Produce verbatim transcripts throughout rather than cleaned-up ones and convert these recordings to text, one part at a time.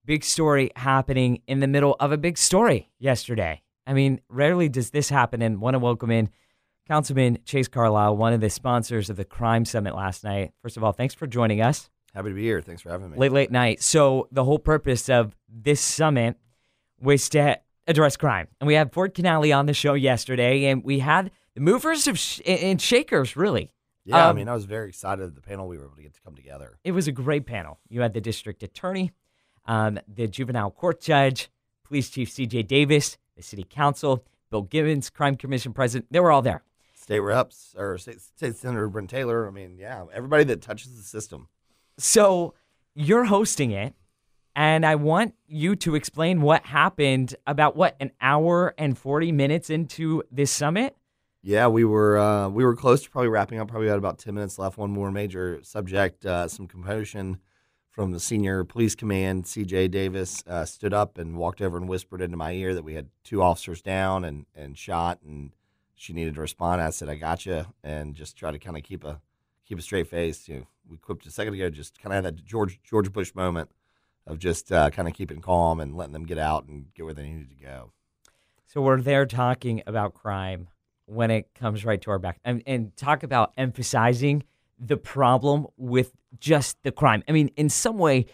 big story happening in the middle of a big story yesterday. I mean, rarely does this happen, and want to welcome in Councilman Chase Carlisle, one of the sponsors of the Crime Summit last night. First of all, thanks for joining us. Happy to be here. Thanks for having me. Late, late night. So the whole purpose of this summit was to address crime. And we had Ford Canale on the show yesterday, and we had the movers of sh- and shakers, really. Yeah, um, I mean, I was very excited at the panel we were able to get to come together. It was a great panel. You had the district attorney, um, the juvenile court judge, police chief C J Davis, the city council, Bill Gibbons, crime commission president. They were all there. State reps, or State, State Senator Brent Taylor. I mean, yeah, everybody that touches the system. So you're hosting it, and I want you to explain what happened about, what, an hour and forty minutes into this summit? Yeah, we were uh, we were close to probably wrapping up. Probably had about ten minutes left. One more major subject, uh, some commotion from the senior police command. C J Davis uh, stood up and walked over and whispered into my ear that we had two officers down and, and shot, and she needed to respond. I said, "I got you," and just try to kind of keep a keep a straight face. You know, we quipped a second ago, just kind of had that George George Bush moment of just uh, kind of keeping calm and letting them get out and get where they needed to go. So we're there talking about crime when it comes right to our back, and, and talk about emphasizing the problem with just the crime. I mean, in some way,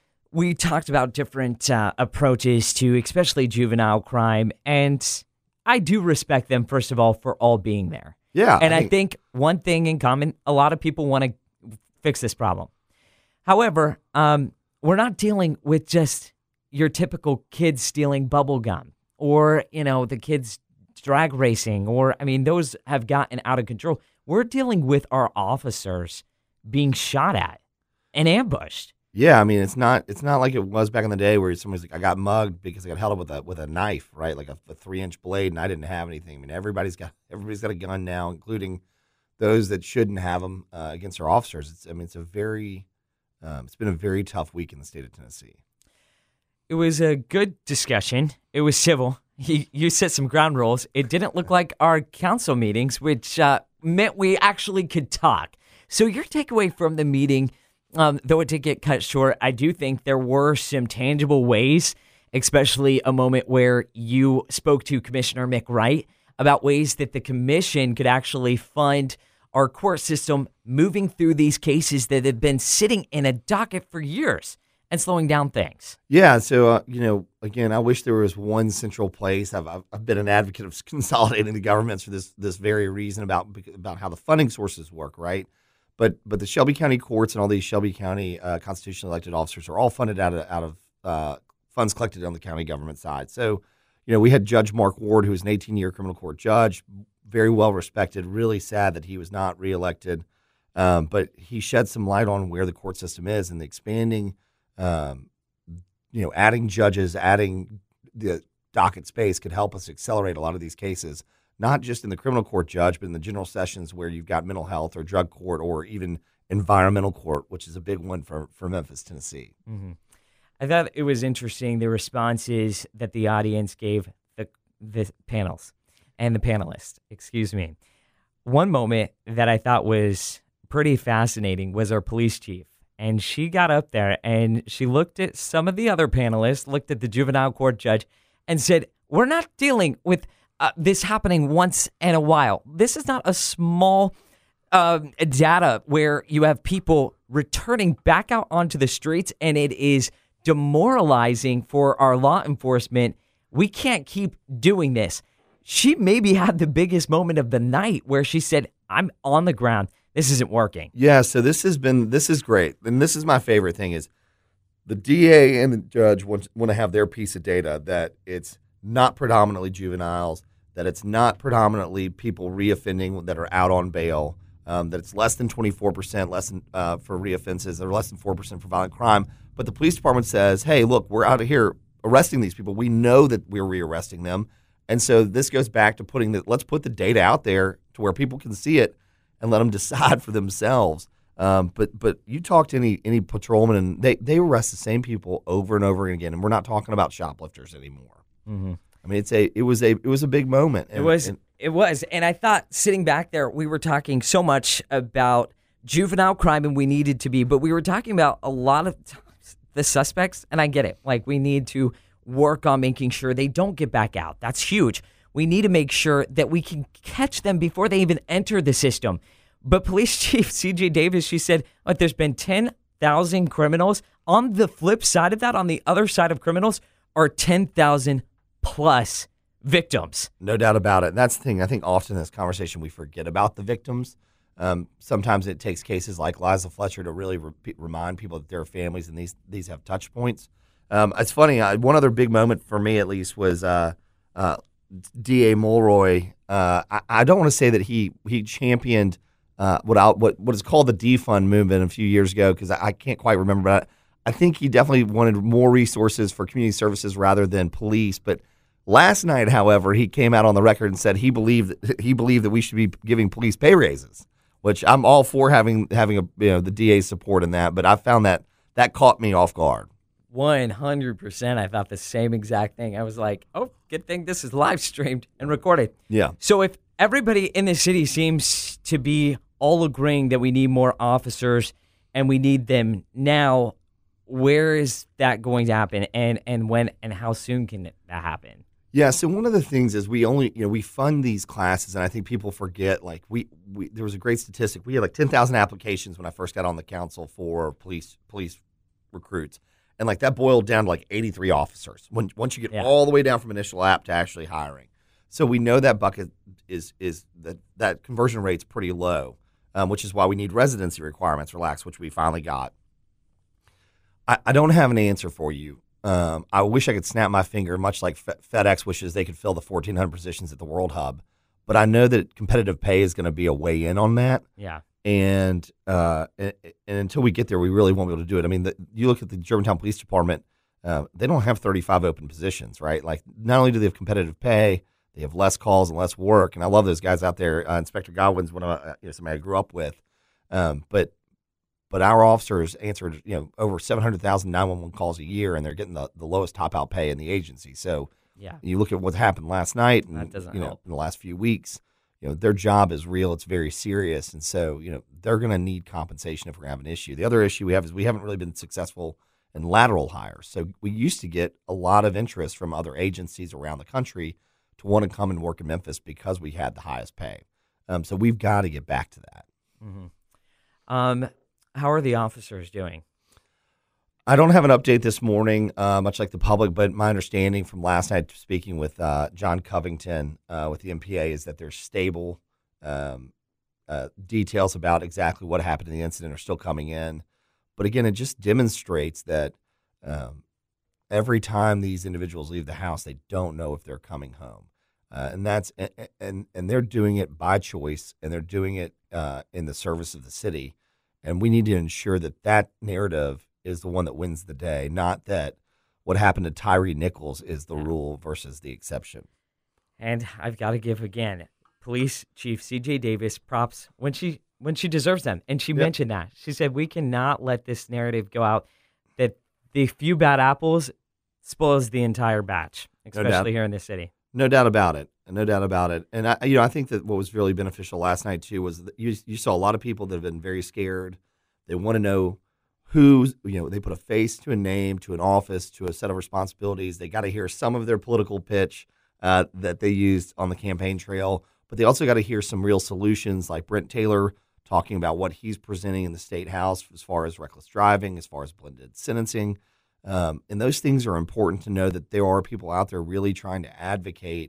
we talked about different uh, approaches to especially juvenile crime, and I do respect them, first of all, for all being there. Yeah. And I I think, think one thing in common, a lot of people want to fix this problem. However, um, we're not dealing with just your typical kids stealing bubble gum or, you know, the kids drag racing, or, I mean, those have gotten out of control. We're dealing with our officers being shot at and ambushed. Yeah, I mean, it's not it's not like it was back in the day where somebody's like, I got mugged because I got held up with a with a knife, right? Like a, a three inch blade, and I didn't have anything. I mean, everybody's got everybody's got a gun now, including those that shouldn't have them uh, against their officers. It's I mean, it's a very um, it's been a very tough week in the state of Tennessee. It was a good discussion. It was civil. You, you set some ground rules. It didn't look like our council meetings, which uh, meant we actually could talk. So your takeaway from the meeting, um, though it did get cut short, I do think there were some tangible ways, especially a moment where you spoke to Commissioner Mick Wright about ways that the commission could actually fund our court system moving through these cases that have been sitting in a docket for years and slowing down things. Yeah, so, uh, you know, again, I wish there was one central place. I've, I've I've been an advocate of consolidating the governments for this this very reason about about how the funding sources work, right? But but the Shelby County courts and all these Shelby County uh, constitutionally elected officers are all funded out of, out of uh, funds collected on the county government side. So, you know, we had Judge Mark Ward, who was an eighteen-year criminal court judge, very well respected, really sad that he was not reelected. Um, but he shed some light on where the court system is and the expanding Um, you know, adding judges, adding the docket space could help us accelerate a lot of these cases, not just in the criminal court judge, but in the general sessions where you've got mental health or drug court or even environmental court, which is a big one for, for Memphis, Tennessee. Mm-hmm. I thought it was interesting, the responses that the audience gave the, the panels and the panelists, excuse me. One moment that I thought was pretty fascinating was our police chief. And she got up there and she looked at some of the other panelists, looked at the juvenile court judge, and said, we're not dealing with uh, this happening once in a while. This is not a small uh, data where you have people returning back out onto the streets, and it is demoralizing for our law enforcement. We can't keep doing this. She maybe had the biggest moment of the night where she said, I'm on the ground. This isn't working. Yeah, so this has been, this is great. And this is my favorite thing is the D A and the judge want, want to have their piece of data that it's not predominantly juveniles, that it's not predominantly people reoffending that are out on bail, um, that it's less than twenty-four percent less than, uh, for reoffenses or less than four percent for violent crime. But the police department says, hey, look, we're out of here arresting these people. We know that we're rearresting them. And so this goes back to putting the, let's put the data out there to where people can see it and let them decide for themselves. Um, but but you talk to any any patrolman, and they, they arrest the same people over and over again. And we're not talking about shoplifters anymore. Mm-hmm. I mean, it's a it was a it was a big moment. And, it was and, it was, and I thought sitting back there, we were talking so much about juvenile crime, and we needed to be, but we were talking about a lot of times the suspects, and I get it. Like, we need to work on making sure they don't get back out. That's huge. We need to make sure that we can catch them before they even enter the system. But Police Chief C J Davis, she said, like, there's been ten thousand criminals. On the flip side of that, on the other side of criminals, are ten thousand plus victims. No doubt about it. And that's the thing. I think often in this conversation we forget about the victims. Um, sometimes it takes cases like Liza Fletcher to really re- remind people that there are families and these these have touch points. Um, it's funny. I, one other big moment for me, at least, was uh, uh, D A Mulroy. Uh, I, I don't want to say that he he championed uh, what I, what what is called the defund movement a few years ago, because I, I can't quite remember. But I think he definitely wanted more resources for community services rather than police. But last night, however, he came out on the record and said he believed he believed that we should be giving police pay raises, which I'm all for having having a you know the D A's support in that. But I found that that caught me off guard. one hundred percent. I thought the same exact thing. I was like, oh, good thing this is live streamed and recorded. Yeah. So if everybody in the city seems to be all agreeing that we need more officers and we need them now, where is that going to happen, and and when and how soon can that happen? Yeah, so one of the things is we only, you know, we fund these classes, and I think people forget, like, we, we there was a great statistic. We had like ten thousand applications when I first got on the council for police police recruits, and like that boiled down to like eighty-three officers when once you get Yeah. all the way down from initial app to actually hiring. So we know that bucket is is that that conversion rate's pretty low, um, which is why we need residency requirements relaxed, which we finally got. I, I don't have an answer for you. Um, I wish I could snap my finger, much like Fe- FedEx wishes they could fill the fourteen hundred positions at the World Hub. But I know that competitive pay is going to be a way in on that. Yeah. And, uh, and and until we get there, we really won't be able to do it. I mean, the, you look at the Germantown Police Department, uh, they don't have thirty-five open positions, right? Like, not only do they have competitive pay, they have less calls and less work. And I love those guys out there. Uh, Inspector Godwin's one of uh, you know, somebody I grew up with. Um, but But our officers answered, you know, over seven hundred thousand nine one one calls a year, and they're getting the, the lowest top out pay in the agency. So Yeah. you look at what happened last night and, That doesn't you know, help. in the last few weeks, you know, their job is real. It's very serious. And so, you know, they're going to need compensation if we're going to have an issue. The other issue we have is we haven't really been successful in lateral hires. So we used to get a lot of interest from other agencies around the country to want to come and work in Memphis because we had the highest pay. Um, so we've got to get back to that. Mm-hmm. Um, how are the officers doing? I don't have an update this morning, uh, much like the public, but my understanding from last night speaking with uh, John Covington uh, with the M P A is that they're stable. Um, uh, details about exactly what happened in the incident are still coming in. But again, it just demonstrates that um, every time these individuals leave the house, they don't know if they're coming home. Uh, and that's and, and and they're doing it by choice, and they're doing it uh, in the service of the city. And we need to ensure that that narrative is the one that wins the day, not that what happened to Tyree Nichols is the rule versus the exception. And I've got to give again, Police Chief C J Davis props when she when she deserves them. And she Yep. mentioned that. She said we cannot let this narrative go out that the few bad apples spoils the entire batch, especially doubt. here in this city. No doubt about it. No doubt about it. And I, you know, I think that what was really beneficial last night too was that you you saw a lot of people that have been very scared. They want to know who's, you know, they put a face to a name, to an office, to a set of responsibilities. They got to hear some of their political pitch uh, that they used on the campaign trail, but they also got to hear some real solutions, like Brent Taylor talking about what he's presenting in the state house as far as reckless driving, as far as blended sentencing. Um, and those things are important to know, that there are people out there really trying to advocate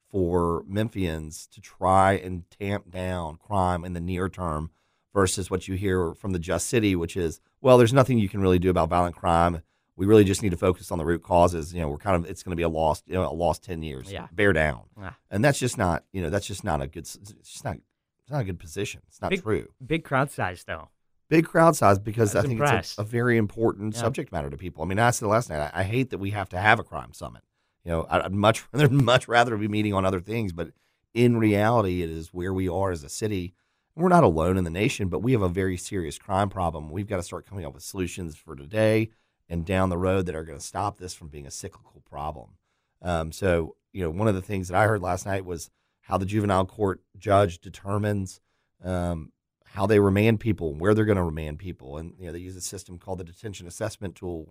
for Memphians to try and tamp down crime in the near term versus what you hear from the Just City, which is, well, there's nothing you can really do about violent crime. We really just need to focus on the root causes. You know, we're kind of, it's going to be a lost, you know, a lost ten years. Yeah. Bear down. Ah. And that's just not, you know, that's just not a good, it's just not, it's not a good position. It's not Big- true. Big crowd size, though. Big crowd size, because I I, was think impressed. it's a, a very important Yeah. subject matter to people. I mean, I said last night, I, I hate that we have to have a crime summit. You know, I'd much rather, much rather be meeting on other things, but in reality, it is where we are as a city. We're not alone in the nation, but we have a very serious crime problem. We've got to start coming up with solutions for today and down the road that are going to stop this from being a cyclical problem. Um, so, you know, one of the things that I heard last night was how the juvenile court judge determines um, how they remand people, where they're going to remand people. And, you know, they use a system called the detention assessment tool.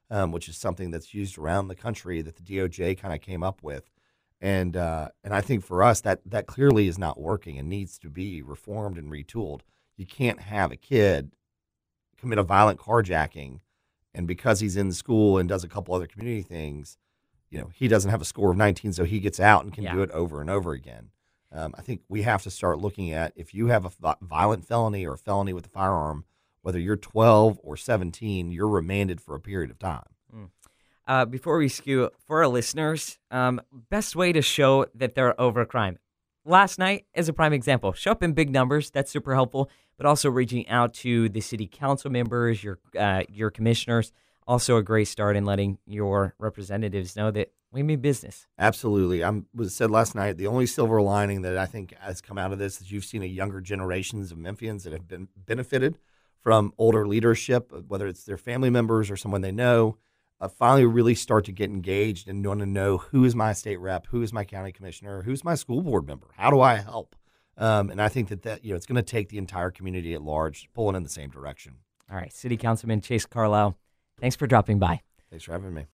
um, which is something that's used around the country that the D O J kind of came up with. And uh, and I think for us that that clearly is not working and needs to be reformed and retooled. You can't have a kid commit a violent carjacking, and because he's in school and does a couple other community things, you know, he doesn't have a score of nineteen, so he gets out and can Yeah. do it over and over again. Um, I think we have to start looking at if you have a vi- violent felony or a felony with a firearm, whether you're twelve or seventeen, you're remanded for a period of time. Uh, before we skew, for our listeners, um, best way to show that they're over crime. Last night is a prime example. Show up in big numbers. That's super helpful. But also reaching out to the city council members, your uh, your commissioners, also a great start in letting your representatives know that we mean business. Absolutely. I was said last night, the only silver lining that I think has come out of this is you've seen a younger generations of Memphians that have been benefited from older leadership, whether it's their family members or someone they know, uh, finally really start to get engaged and want to know who is my state rep, who is my county commissioner, who's my school board member, how do I help? Um, and I think that, that you know it's going to take the entire community at large pulling in the same direction. All right, City Councilman Chase Carlisle, thanks for dropping by. Thanks for having me.